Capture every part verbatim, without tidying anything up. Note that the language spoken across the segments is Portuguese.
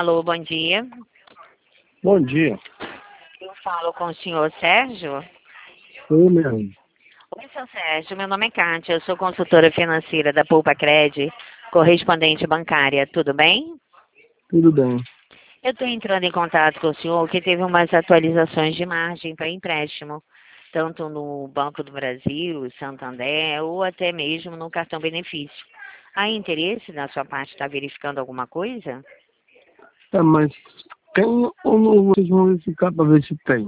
Alô, bom dia. Bom dia. Eu falo com o senhor Sérgio. Eu mesmo. Oi, seu Sérgio. Meu nome é Kátia. Eu sou consultora financeira da Poupa Cred, correspondente bancária. Tudo bem? Tudo bem. Eu estou entrando em contato com o senhor que teve umas atualizações de margem para empréstimo, tanto no Banco do Brasil, Santander, ou até mesmo no cartão benefício. Há interesse da sua parte estar verificando alguma coisa? Tá, mas tem ou não vocês vão verificar para ver se tem?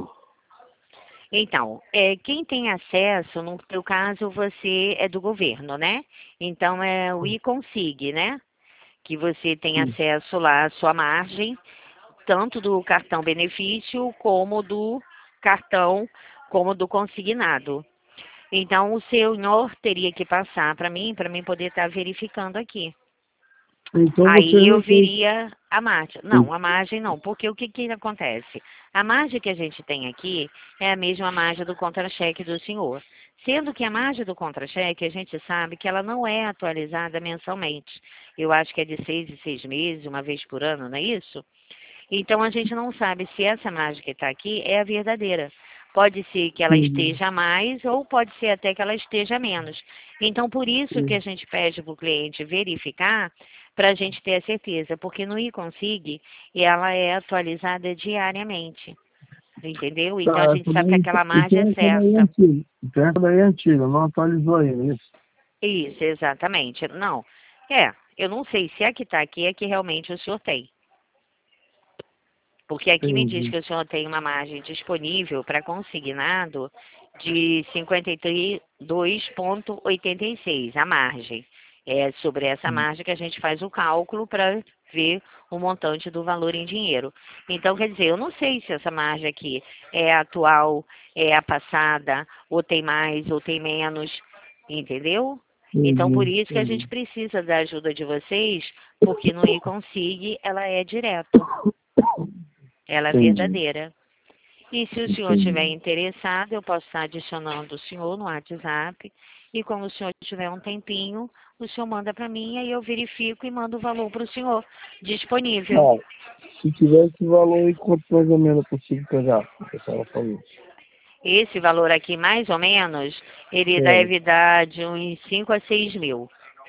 Então, é, quem tem acesso, no teu caso, você é do governo, né? Então, é o iConsig, né? Que você tem Sim. acesso lá à sua margem, tanto do cartão benefício, como do cartão, como do consignado. Então, o senhor teria que passar para mim, para mim poder estar verificando aqui. Então vocês Aí eu não têm. veria a margem. Não, a margem não, porque o que, que acontece? A margem que a gente tem aqui é a mesma margem do contra-cheque do senhor. Sendo que a margem do contra-cheque, a gente sabe que ela não é atualizada mensalmente. Eu acho que é de seis em seis meses, uma vez por ano, não é isso? Então a gente não sabe se essa margem que está aqui é a verdadeira. Pode ser que ela Sim, esteja a mais ou pode ser até que ela esteja a menos. Então, por isso que a sim. gente pede para o cliente verificar para a gente ter a certeza, porque no iConsig ela é atualizada diariamente, entendeu? Então a Tá, gente essa sabe que daí, aquela margem é então essa daí é certa. antiga. Então essa daí é antiga, não atualizou ainda, isso. Isso, exatamente. Não, é, eu não sei se a que está aqui é que realmente o senhor tem. Porque aqui me diz Entendi. que o senhor tem uma margem disponível para consignado de cinquenta e dois vírgula oitenta e seis, a margem. É sobre essa Sim. margem que a gente faz o cálculo para ver o montante do valor em dinheiro. Então, quer dizer, eu não sei se essa margem aqui é a atual, é a passada, ou tem mais, ou tem menos, entendeu? Então, por Entendi, isso que a gente entendi. precisa da ajuda de vocês, porque no iConsig ela é direto. Ela é Entendi, verdadeira. E se o senhor estiver entendi. interessado, eu posso estar adicionando o senhor no WhatsApp. E quando o senhor tiver um tempinho, o senhor manda para mim, aí eu verifico e mando o valor para o senhor disponível. Ah, se tiver esse valor aí, quanto mais ou menos eu consigo pegar? O pessoal falou. Esse valor aqui, mais ou menos, ele É, deve dar de uns cinco a seis mil.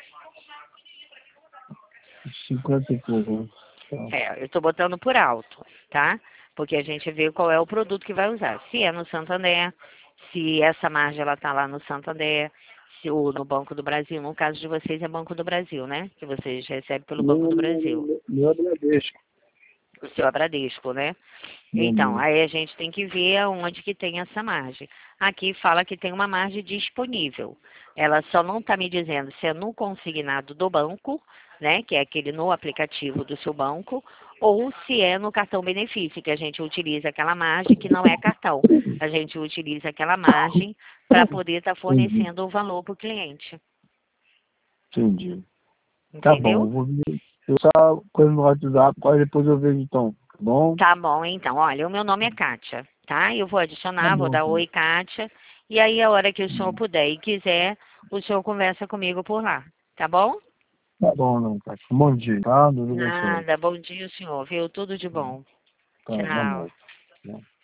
cinquenta e pouco, né? Tá. É, eu estou botando por alto, tá? Porque a gente vê qual é o produto que vai usar. Se é no Santander, se essa margem ela está lá no Santander, se, ou no Banco do Brasil. No caso de vocês é Banco do Brasil, né? Que vocês recebem pelo Banco Meu, do meu, Brasil. meu, meu Bradesco. O seu é Bradesco, né? Meu, Então, meu. aí a gente tem que ver aonde que tem essa margem. Aqui fala que tem uma margem disponível. Ela só não está me dizendo se é no consignado do banco, né, que é aquele no aplicativo do seu banco, ou se é no cartão benefício, que a gente utiliza aquela margem que não é cartão. A gente utiliza aquela margem para poder estar tá Entendi, fornecendo o valor para o cliente. entendi. Tá bom, eu Entendeu? vou ver. Eu só coisa no WhatsApp, aí depois eu vejo então. Tá bom? Tá bom, então. Olha, o meu nome é Kátia, tá? Eu vou Tá adicionar, vou bom, dar sim. oi, Kátia. E aí, a hora que o senhor puder e quiser, o senhor conversa comigo por lá, tá bom? Tá bom, não, tá. Bom dia, tá? Deus abençoe. Nada. Bom dia, senhor, viu? Tudo de bom. Tá, boa Tchau. noite. Tá.